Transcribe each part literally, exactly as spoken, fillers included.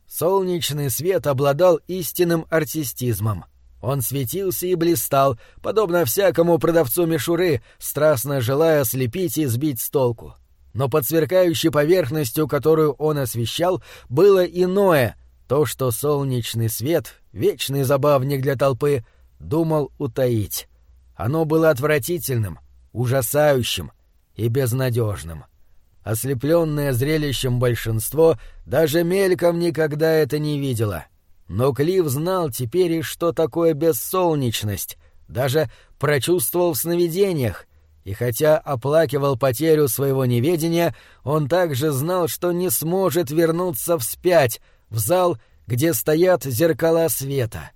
Солнечный свет обладал истинным артистизмом. Он светился и блистал, подобно всякому продавцу мишуры, страстно желая ослепить и сбить с толку. Но под сверкающей поверхностью, которую он освещал, было иное, то, что солнечный свет, вечный забавник для толпы, думал утаить. Оно было отвратительным, ужасающим и безнадежным. Ослепленное зрелищем большинство даже мельком никогда это не видело. Но Клифф знал теперь и что такое бессолнечность, даже прочувствовал в сновидениях, и хотя оплакивал потерю своего неведения, он также знал, что не сможет вернуться вспять, в зал, где стоят зеркала света.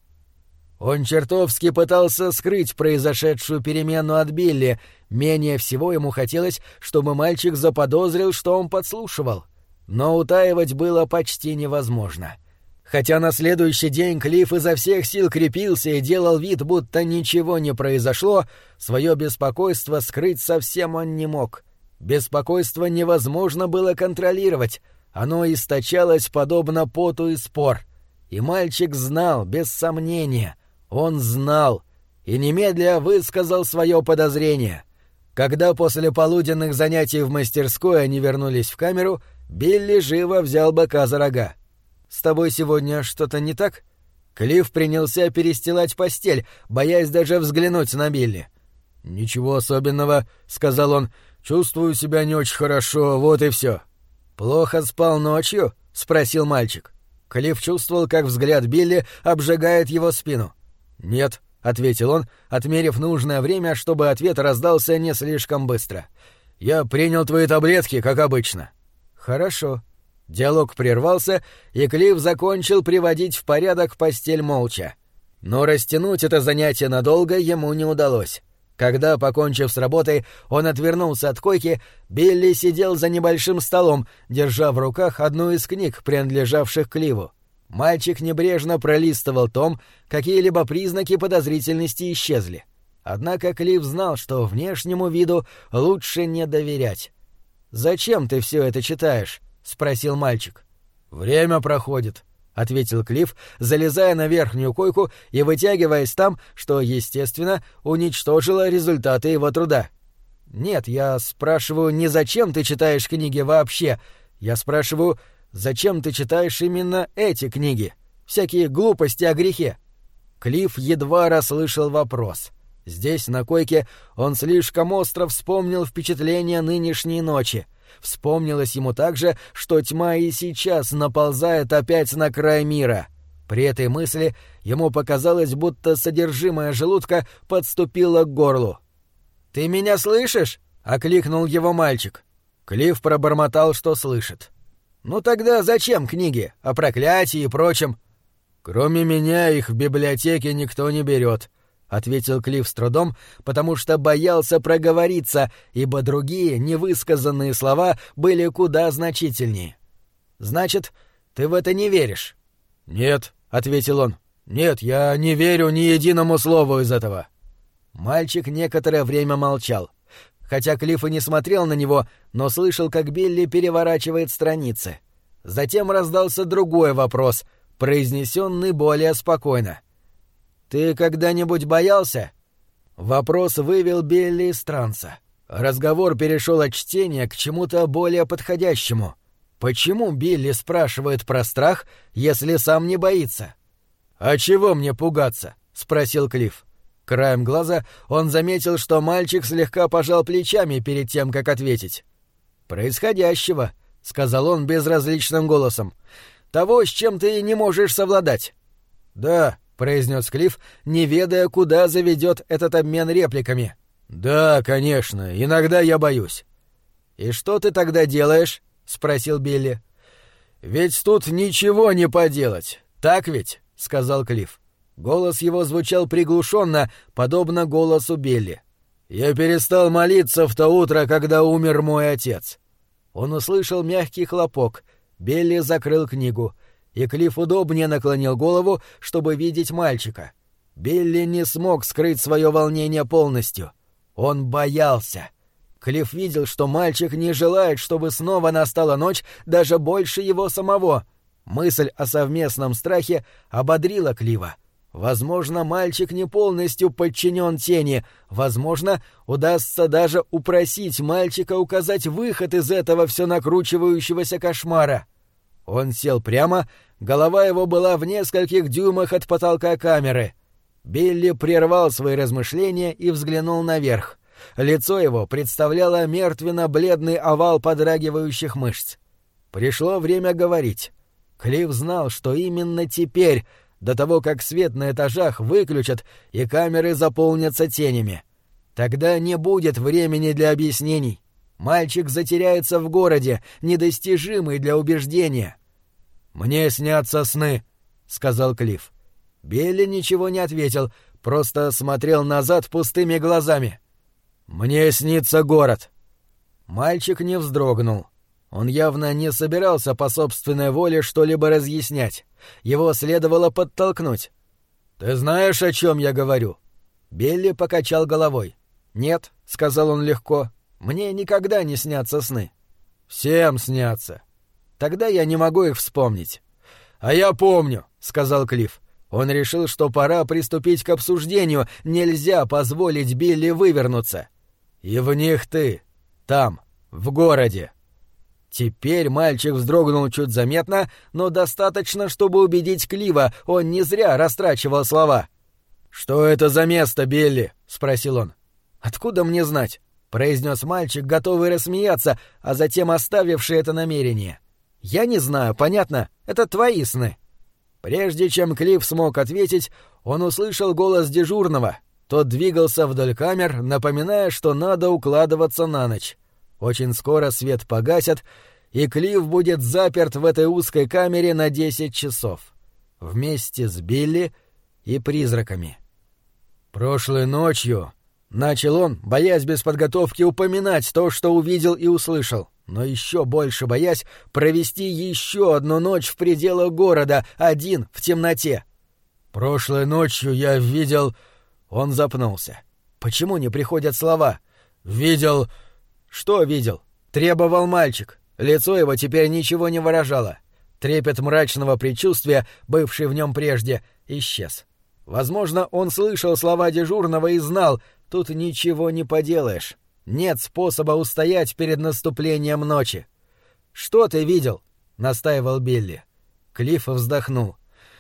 Он чертовски пытался скрыть произошедшую перемену от Билли, менее всего ему хотелось, чтобы мальчик заподозрил, что он подслушивал. Но утаивать было почти невозможно. Хотя на следующий день Клифф изо всех сил крепился и делал вид, будто ничего не произошло, свое беспокойство скрыть совсем он не мог. Беспокойство невозможно было контролировать, оно источалось подобно поту из спор. И мальчик знал, без сомнения, он знал, и немедля высказал свое подозрение. Когда после полуденных занятий в мастерской они вернулись в камеру, Билли живо взял быка за рога. «С тобой сегодня что-то не так?» Клифф принялся перестилать постель, боясь даже взглянуть на Билли. «Ничего особенного», — сказал он. «Чувствую себя не очень хорошо, вот и все». «Плохо спал ночью?» — спросил мальчик. Клифф чувствовал, как взгляд Билли обжигает его спину. «Нет», — ответил он, отмерив нужное время, чтобы ответ раздался не слишком быстро. «Я принял твои таблетки, как обычно». «Хорошо». Диалог прервался, и Клифф закончил приводить в порядок постель молча. Но растянуть это занятие надолго ему не удалось. Когда, покончив с работой, он отвернулся от койки, Билли сидел за небольшим столом, держа в руках одну из книг, принадлежавших Клиффу. Мальчик небрежно пролистывал том, какие-либо признаки подозрительности исчезли. Однако Клифф знал, что внешнему виду лучше не доверять. «Зачем ты все это читаешь?» — спросил мальчик. «Время проходит», — ответил Клифф, залезая на верхнюю койку и вытягиваясь там, что, естественно, уничтожило результаты его труда. «Нет, я спрашиваю, не зачем ты читаешь книги вообще. Я спрашиваю, зачем ты читаешь именно эти книги? Всякие глупости о грехе». Клифф едва расслышал вопрос. Здесь, на койке, он слишком остро вспомнил впечатления нынешней ночи. Вспомнилось ему также, что тьма и сейчас наползает опять на край мира. При этой мысли ему показалось, будто содержимое желудка подступило к горлу. «Ты меня слышишь?» — окликнул его мальчик. Клифф пробормотал, что слышит. «Ну тогда зачем книги о проклятии и прочем?» «Кроме меня их в библиотеке никто не берет», — ответил Клифф с трудом, потому что боялся проговориться, ибо другие невысказанные слова были куда значительнее. «Значит, ты в это не веришь?» «Нет», — ответил он. «Нет, я не верю ни единому слову из этого». Мальчик некоторое время молчал. Хотя Клифф и не смотрел на него, но слышал, как Билли переворачивает страницы. Затем раздался другой вопрос, произнесенный более спокойно. «Ты когда-нибудь боялся?» Вопрос вывел Билли из транса. Разговор перешел от чтения к чему-то более подходящему. Почему Билли спрашивает про страх, если сам не боится? «А чего мне пугаться?» — спросил Клифф. Краем глаза он заметил, что мальчик слегка пожал плечами перед тем, как ответить. «Происходящего», — сказал он безразличным голосом. «Того, с чем ты не можешь совладать». «Да», — произнес Клифф, не ведая, куда заведет этот обмен репликами. «Да, конечно, иногда я боюсь». «И что ты тогда делаешь?» — спросил Билли. «Ведь тут ничего не поделать, так ведь?» — сказал Клифф. Голос его звучал приглушенно, подобно голосу Билли. «Я перестал молиться в то утро, когда умер мой отец». Он услышал мягкий хлопок. Билли закрыл книгу, и Клифф удобнее наклонил голову, чтобы видеть мальчика. Билли не смог скрыть свое волнение полностью. Он боялся. Клифф видел, что мальчик не желает, чтобы снова настала ночь, даже больше его самого. Мысль о совместном страхе ободрила Клива. Возможно, мальчик не полностью подчинен тени. Возможно, удастся даже упросить мальчика указать выход из этого все накручивающегося кошмара. Он сел прямо, голова его была в нескольких дюймах от потолка камеры. Билли прервал свои размышления и взглянул наверх. Лицо его представляло мертвенно-бледный овал подрагивающих мышц. Пришло время говорить. Клив знал, что именно теперь, до того, как свет на этажах выключат и камеры заполнятся тенями. Тогда не будет времени для объяснений. Мальчик затеряется в городе, недостижимый для убеждения. «Мне снятся сны», — сказал Клив. Билли ничего не ответил, просто смотрел назад пустыми глазами. «Мне снится город». Мальчик не вздрогнул. Он явно не собирался по собственной воле что-либо разъяснять. Его следовало подтолкнуть. «Ты знаешь, о чем я говорю?» Билли покачал головой. «Нет», — сказал он легко, — «мне никогда не снятся сны». «Всем снятся». «Тогда я не могу их вспомнить». «А я помню», — сказал Клив. Он решил, что пора приступить к обсуждению, нельзя позволить Билли вывернуться. «И в них ты, там, в городе». Теперь мальчик вздрогнул чуть заметно, но достаточно, чтобы убедить Клива, он не зря растрачивал слова. «Что это за место, Билли?» — спросил он. «Откуда мне знать?» — произнес мальчик, готовый рассмеяться, а затем оставивший это намерение. «Я не знаю, понятно? Это твои сны». Прежде чем Клив смог ответить, он услышал голос дежурного. Тот двигался вдоль камер, напоминая, что надо укладываться на ночь. Очень скоро свет погасят, и Клив будет заперт в этой узкой камере на десять часов. Вместе с Билли и призраками. «Прошлой ночью...» — начал он, боясь без подготовки упоминать то, что увидел и услышал, но еще больше боясь провести еще одну ночь в пределах города, один, в темноте. «Прошлой ночью я видел...» Он запнулся. «Почему не приходят слова?» «Видел...» «Что видел?» — требовал мальчик. Лицо его теперь ничего не выражало. Трепет мрачного предчувствия, бывший в нем прежде, исчез. Возможно, он слышал слова дежурного и знал, тут ничего не поделаешь. Нет способа устоять перед наступлением ночи. «Что ты видел?» — настаивал Билли. Клифф вздохнул.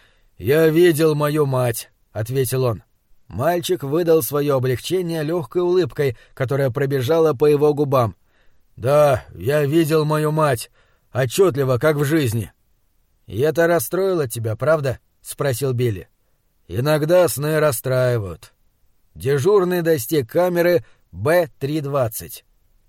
«Я видел мою мать», — ответил он. Мальчик выдал свое облегчение легкой улыбкой, которая пробежала по его губам. «Да, я видел мою мать. Отчетливо, как в жизни». «И это расстроило тебя, правда?» — спросил Билли. «Иногда сны расстраивают». Дежурный достиг камеры Б триста двадцать.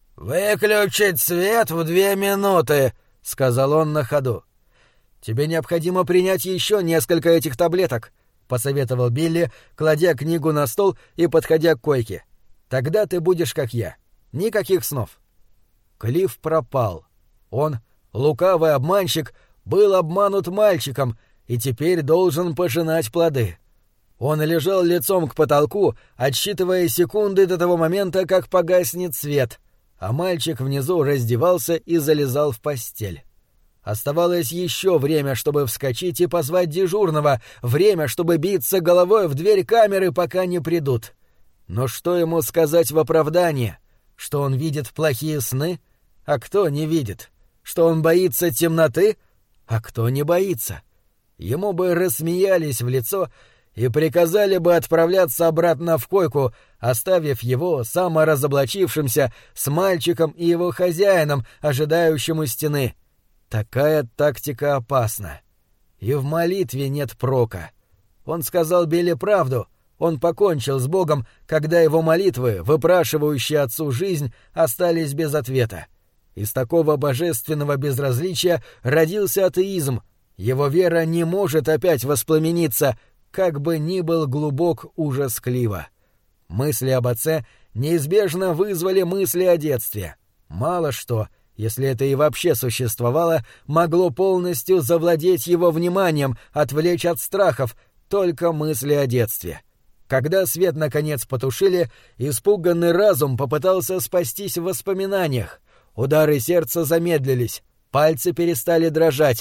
«Выключить свет в две минуты», — сказал он на ходу. «Тебе необходимо принять еще несколько этих таблеток», — посоветовал Билли, кладя книгу на стол и подходя к койке. «Тогда ты будешь как я. Никаких снов». Клифф пропал. Он, лукавый обманщик, был обманут мальчиком и теперь должен пожинать плоды. Он лежал лицом к потолку, отсчитывая секунды до того момента, как погаснет свет, а мальчик внизу раздевался и залезал в постель. Оставалось еще время, чтобы вскочить и позвать дежурного, время, чтобы биться головой в дверь камеры, пока не придут. Но что ему сказать в оправдание? Что он видит плохие сны? А кто не видит? Что он боится темноты? А кто не боится? Ему бы рассмеялись в лицо и приказали бы отправляться обратно в койку, оставив его саморазоблачившимся с мальчиком и его хозяином, ожидающим у стены. Такая тактика опасна. И в молитве нет прока. Он сказал Билли правду. Он покончил с Богом, когда его молитвы, выпрашивающие отцу жизнь, остались без ответа. Из такого божественного безразличия родился атеизм. Его вера не может опять воспламениться, как бы ни был глубок ужас Клива. Мысли об отце неизбежно вызвали мысли о детстве. Мало что, если это и вообще существовало, могло полностью завладеть его вниманием, отвлечь от страхов, только мысли о детстве. Когда свет наконец потушили, испуганный разум попытался спастись в воспоминаниях. Удары сердца замедлились, пальцы перестали дрожать,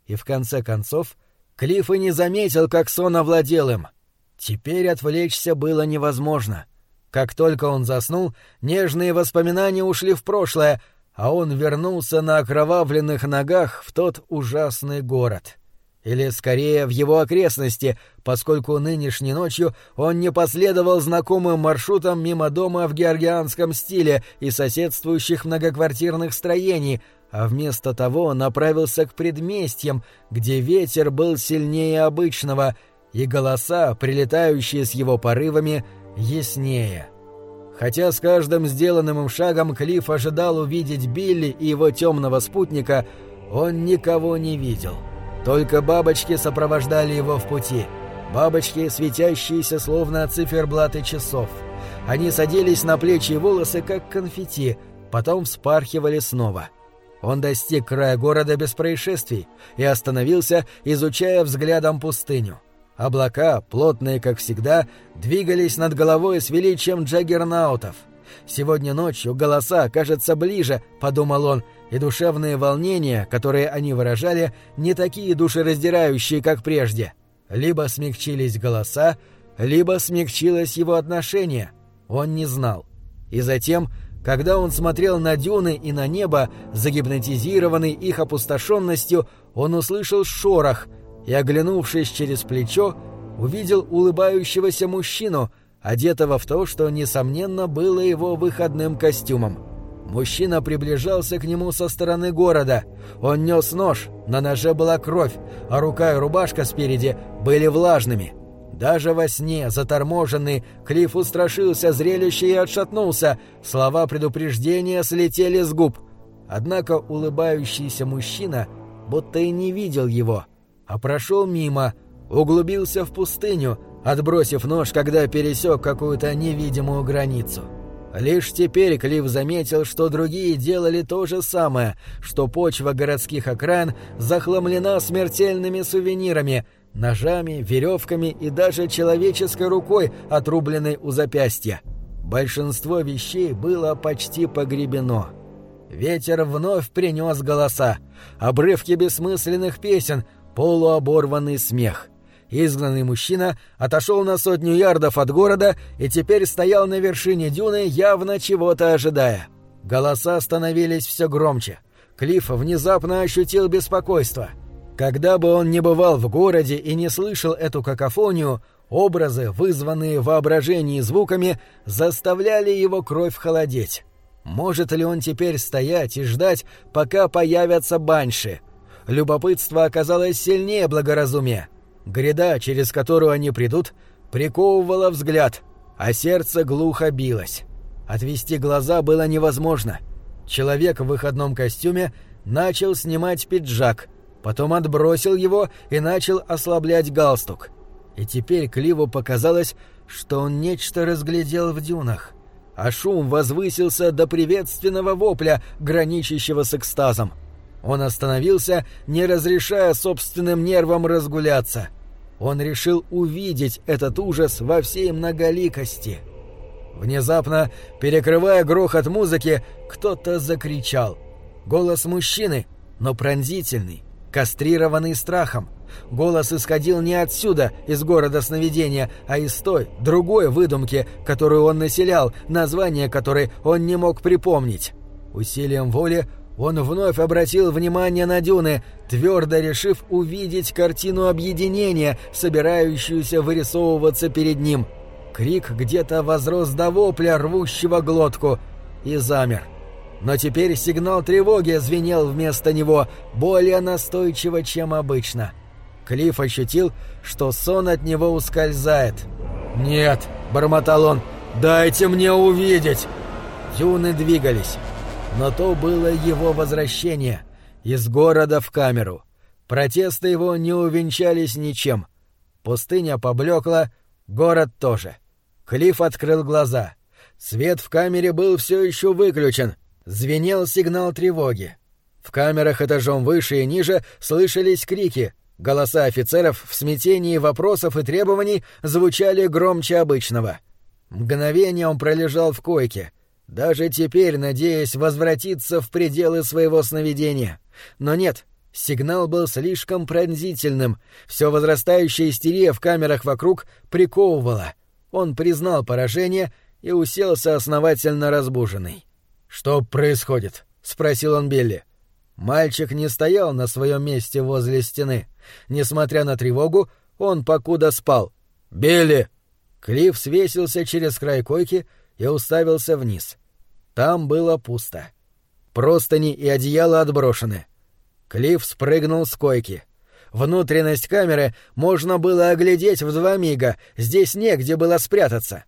И в конце концов Клифф и не заметил, как сон овладел им. Теперь отвлечься было невозможно. Как только он заснул, нежные воспоминания ушли в прошлое, а он вернулся на окровавленных ногах в тот ужасный город. Или, скорее, в его окрестности, поскольку нынешней ночью он не последовал знакомым маршрутам мимо дома в георгианском стиле и соседствующих многоквартирных строений, а вместо того направился к предместьям, где ветер был сильнее обычного, и голоса, прилетающие с его порывами, яснее. Хотя с каждым сделанным им шагом Клифф ожидал увидеть Билли и его темного спутника, он никого не видел. Только бабочки сопровождали его в пути. Бабочки, светящиеся словно циферблаты часов. Они садились на плечи и волосы, как конфетти, потом вспархивали снова. Он достиг края города без происшествий и остановился, изучая взглядом пустыню. Облака, плотные, как всегда, двигались над головой с величием джаггернаутов. «Сегодня ночью голоса окажутся ближе», — подумал он, и душевные волнения, которые они выражали, не такие душераздирающие, как прежде. Либо смягчились голоса, либо смягчилось его отношение. Он не знал. И затем, когда он смотрел на дюны и на небо, загипнотизированный их опустошенностью, он услышал шорох и, оглянувшись через плечо, увидел улыбающегося мужчину, одетого в то, что, несомненно, было его выходным костюмом. Мужчина приближался к нему со стороны города. Он нес нож, на ноже была кровь, а рука и рубашка спереди были влажными. Даже во сне, заторможенный, Клифф устрашился зрелища и отшатнулся. Слова предупреждения слетели с губ. Однако улыбающийся мужчина будто и не видел его, а прошел мимо, углубился в пустыню, отбросив нож, когда пересек какую-то невидимую границу. Лишь теперь Клифф заметил, что другие делали то же самое, что почва городских окраин захламлена смертельными сувенирами, ножами, веревками и даже человеческой рукой, отрубленной у запястья. Большинство вещей было почти погребено. Ветер вновь принес голоса, обрывки бессмысленных песен, полуоборванный смех. Изгнанный мужчина отошел на сотню ярдов от города и теперь стоял на вершине дюны, явно чего-то ожидая. Голоса становились все громче. Клифф внезапно ощутил беспокойство. Когда бы он ни бывал в городе и не слышал эту какофонию, образы, вызванные в воображении звуками, заставляли его кровь холодеть. Может ли он теперь стоять и ждать, пока появятся банши? Любопытство оказалось сильнее благоразумия. Гряда, через которую они придут, приковывала взгляд, а сердце глухо билось. Отвести глаза было невозможно. Человек в выходном костюме начал снимать пиджак, потом отбросил его и начал ослаблять галстук. И теперь Клиффу показалось, что он нечто разглядел в дюнах, а шум возвысился до приветственного вопля, граничащего с экстазом. Он остановился, не разрешая собственным нервам разгуляться. Он решил увидеть этот ужас во всей многоликости. Внезапно, перекрывая грохот музыки, кто-то закричал. Голос мужчины, но пронзительный, кастрированный страхом. Голос исходил не отсюда, из города сновидения, а из той, другой выдумки, которую он населял, название которой он не мог припомнить. Усилием воли он вновь обратил внимание на дюны, твердо решив увидеть картину объединения, собирающуюся вырисовываться перед ним. Крик где-то возрос до вопля, рвущего глотку, и замер. Но теперь сигнал тревоги звенел вместо него, более настойчиво, чем обычно. Клифф ощутил, что сон от него ускользает. «Нет», — бормотал он, — «дайте мне увидеть!» Дюны двигались. Но то было его возвращение из города в камеру. Протесты его не увенчались ничем. Пустыня поблекла, город тоже. Клифф открыл глаза. Свет в камере был все еще выключен. Звенел сигнал тревоги. В камерах этажом выше и ниже слышались крики. Голоса офицеров в смятении вопросов и требований звучали громче обычного. Мгновение он пролежал в койке, даже теперь надеясь возвратиться в пределы своего сновидения. Но нет, Сигнал был слишком пронзительным, все возрастающая истерия в камерах вокруг приковывала. Он признал поражение и уселся основательно разбуженный. «Что происходит?» — спросил он Билли. Мальчик не стоял на своем месте возле стены. Несмотря на тревогу, он покуда спал. «Билли!» Клифф свесился через край койки и уставился вниз. Там было пусто. Простыни и одеяло отброшены. Клифф спрыгнул с койки. Внутренность камеры можно было оглядеть в два мига, здесь негде было спрятаться.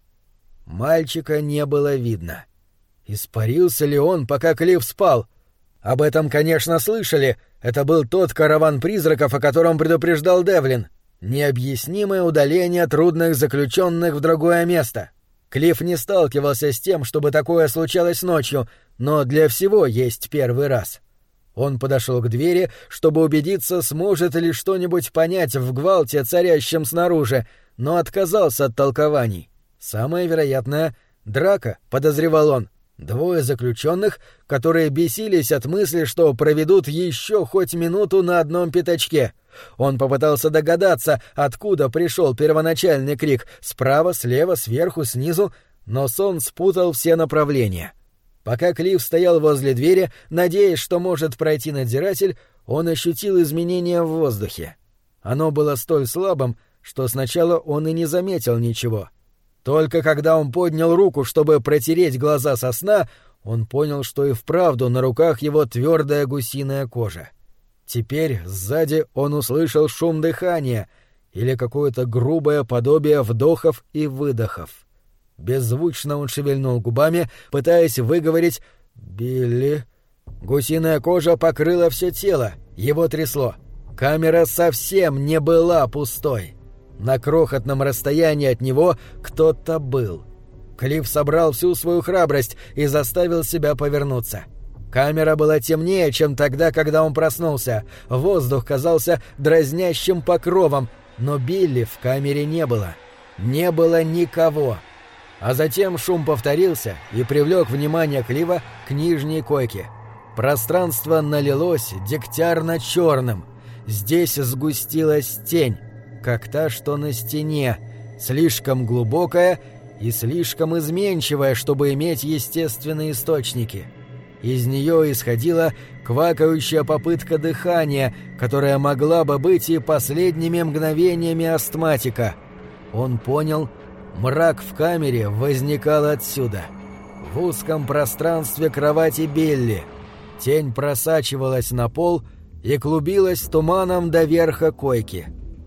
Мальчика не было видно. Испарился ли он, пока Клифф спал? Об этом, конечно, слышали. Это был тот караван призраков, о котором предупреждал Девлин. Необъяснимое удаление трудных заключенных в другое место. Клифф не сталкивался с тем, чтобы такое случалось ночью, но для всего есть первый раз. Он подошел к двери, чтобы убедиться, сможет ли что-нибудь понять в гвалте, царящем снаружи, но отказался от толкований. Самое вероятное — драка, подозревал он. Двое заключенных, которые бесились от мысли, что проведут еще хоть минуту на одном пятачке. Он попытался догадаться, откуда пришел первоначальный крик — справа, слева, сверху, снизу, но сон спутал все направления. Пока Клифф стоял возле двери, надеясь, что может пройти надзиратель, он ощутил изменения в воздухе. Оно было столь слабым, что сначала он и не заметил ничего. Только когда он поднял руку, чтобы протереть глаза со сна, он понял, что и вправду на руках его твердая гусиная кожа. Теперь сзади он услышал шум дыхания или какое-то грубое подобие вдохов и выдохов. Беззвучно он шевельнул губами, пытаясь выговорить «Билли». Гусиная кожа покрыла все тело, его трясло. Камера совсем не была пустой. На крохотном расстоянии от него кто-то был. Клифф собрал всю свою храбрость и заставил себя повернуться. Камера была темнее, чем тогда, когда он проснулся. Воздух казался дразнящим покровом, но Билли в камере не было. Не было никого. А затем шум повторился и привлек внимание Клиффа к нижней койке. Пространство налилось дегтярно-черным. Здесь сгустилась тень, как та, что на стене, слишком глубокая и слишком изменчивая, чтобы иметь естественные источники. Из нее исходила квакающая попытка дыхания, которая могла бы быть и последними мгновениями астматика. Он понял, мрак в камере возникал отсюда. В узком пространстве кровати Билли. Тень просачивалась на пол и клубилась туманом до верха койки.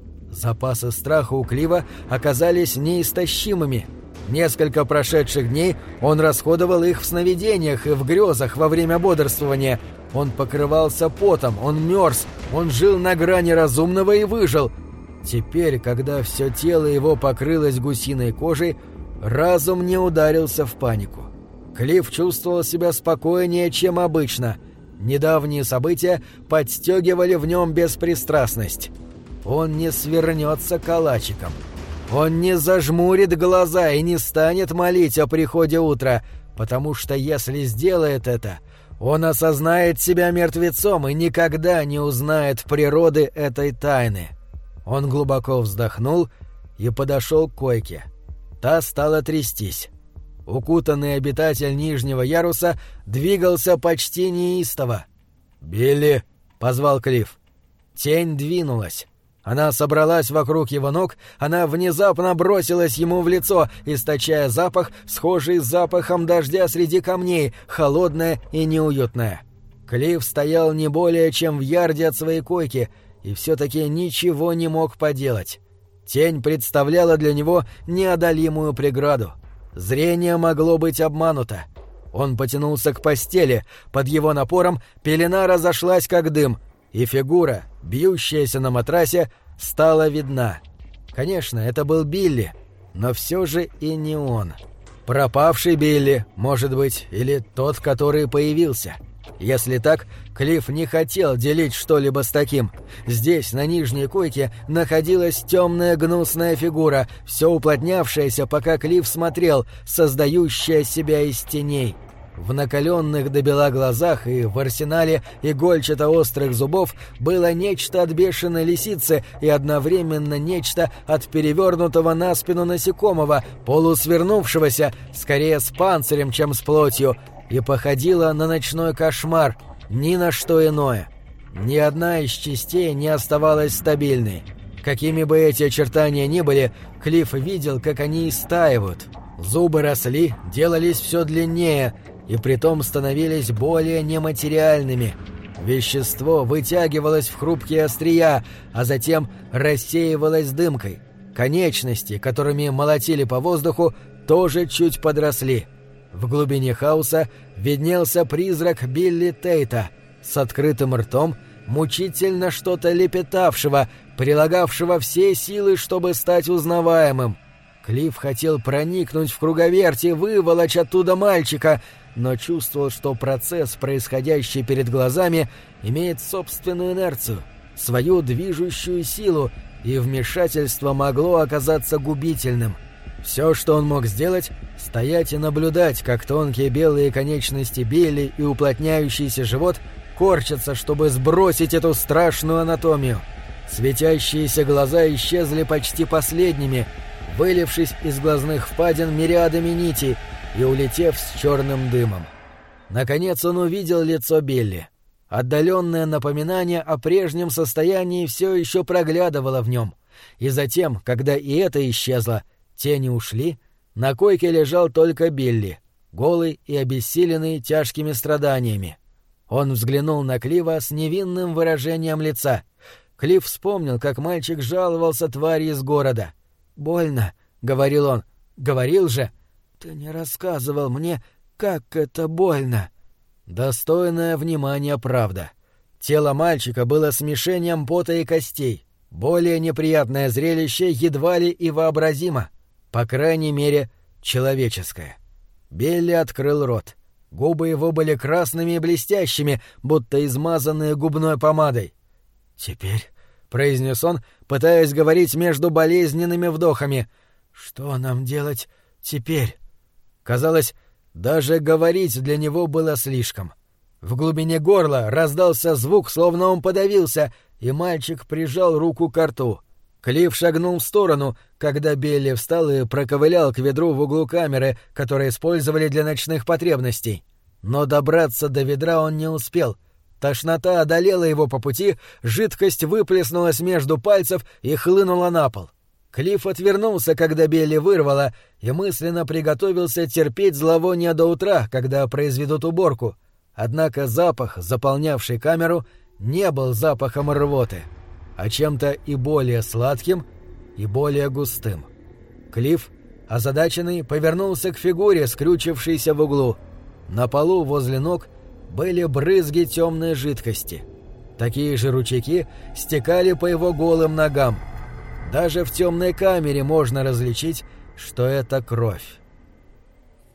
Запасы страха у Клиффа оказались неистощимыми. Несколько прошедших дней он расходовал их в сновидениях и в грезах во время бодрствования. Он покрывался потом, он мерз, он жил на грани разумного и выжил. Теперь, когда все тело его покрылось гусиной кожей, разум не ударился в панику. Клифф чувствовал себя спокойнее, чем обычно. Недавние события подстегивали в нем беспристрастность. Он не свернется калачиком. Он не зажмурит глаза и не станет молить о приходе утра, потому что если сделает это, он осознает себя мертвецом и никогда не узнает природы этой тайны. Он глубоко вздохнул и подошел к койке. Та стала трястись. Укутанный обитатель нижнего яруса двигался почти неистово. «Билли!» — позвал Клифф. Тень двинулась. Она собралась вокруг его ног, она внезапно бросилась ему в лицо, источая запах, схожий с запахом дождя среди камней, холодное и неуютное. Клифф стоял не более чем в ярде от своей койки и все-таки ничего не мог поделать. Тень представляла для него неодолимую преграду. Зрение могло быть обмануто. Он потянулся к постели, под его напором пелена разошлась как дым, и фигура, бьющаяся на матрасе, стала видна. Конечно, это был Билли, но все же и не он. Пропавший Билли, может быть, или тот, который появился. Если так, Клифф не хотел делить что-либо с таким. Здесь, на нижней койке, находилась темная гнусная фигура, все уплотнявшаяся, пока Клифф смотрел, создающая себя из теней. В накаленных до бела глазах и в арсенале игольчато-острых зубов было нечто от бешеной лисицы и одновременно нечто от перевернутого на спину насекомого, полусвернувшегося, скорее с панцирем, чем с плотью, и походило на ночной кошмар, ни на что иное. Ни одна из частей не оставалась стабильной. Какими бы эти очертания ни были, Клифф видел, как они истаивают. Зубы росли, делались все длиннее и притом становились более нематериальными. Вещество вытягивалось в хрупкие острия, а затем рассеивалось дымкой. Конечности, которыми молотили по воздуху, тоже чуть подросли. В глубине хаоса виднелся призрак Билли Тейта с открытым ртом, мучительно что-то лепетавшего, прилагавшего все силы, чтобы стать узнаваемым. Клифф хотел проникнуть в круговерть и выволочь оттуда мальчика, но чувствовал, что процесс, происходящий перед глазами, имеет собственную инерцию, свою движущую силу, и вмешательство могло оказаться губительным. Все, что он мог сделать, стоять и наблюдать, как тонкие белые конечности Билли и уплотняющийся живот корчатся, чтобы сбросить эту страшную анатомию. Светящиеся глаза исчезли почти последними, вылившись из глазных впадин мириадами нитей и улетев с черным дымом. Наконец он увидел лицо Билли. Отдаленное напоминание о прежнем состоянии все еще проглядывало в нем. И затем, когда и это исчезло, тени ушли, на койке лежал только Билли, голый и обессиленный тяжкими страданиями. Он взглянул на Клиффа с невинным выражением лица. Клифф вспомнил, как мальчик жаловался твари из города. «Больно», — говорил он. «Говорил же». «Ты не рассказывал мне, как это больно». Достойная внимания правда. Тело мальчика было смешением пота и костей. Более неприятное зрелище едва ли и вообразимо. По крайней мере, человеческое. Билли открыл рот. Губы его были красными и блестящими, будто измазанные губной помадой. «Теперь», — произнес он, пытаясь говорить между болезненными вдохами, — «что нам делать теперь?» Казалось, даже говорить для него было слишком. В глубине горла раздался звук, словно он подавился, и мальчик прижал руку к рту. Клифф шагнул в сторону, когда Билли встал и проковылял к ведру в углу камеры, которое использовали для ночных потребностей. Но добраться до ведра он не успел. Тошнота одолела его по пути, жидкость выплеснулась между пальцев и хлынула на пол. Клифф отвернулся, когда Билли вырвало, и мысленно приготовился терпеть зловоние до утра, когда произведут уборку. Однако запах, заполнявший камеру, не был запахом рвоты, а чем-то и более сладким, и более густым. Клифф, озадаченный, повернулся к фигуре, скрючившейся в углу. На полу возле ног были брызги темной жидкости. Такие же ручейки стекали по его голым ногам. Даже в темной камере можно различить, что это кровь.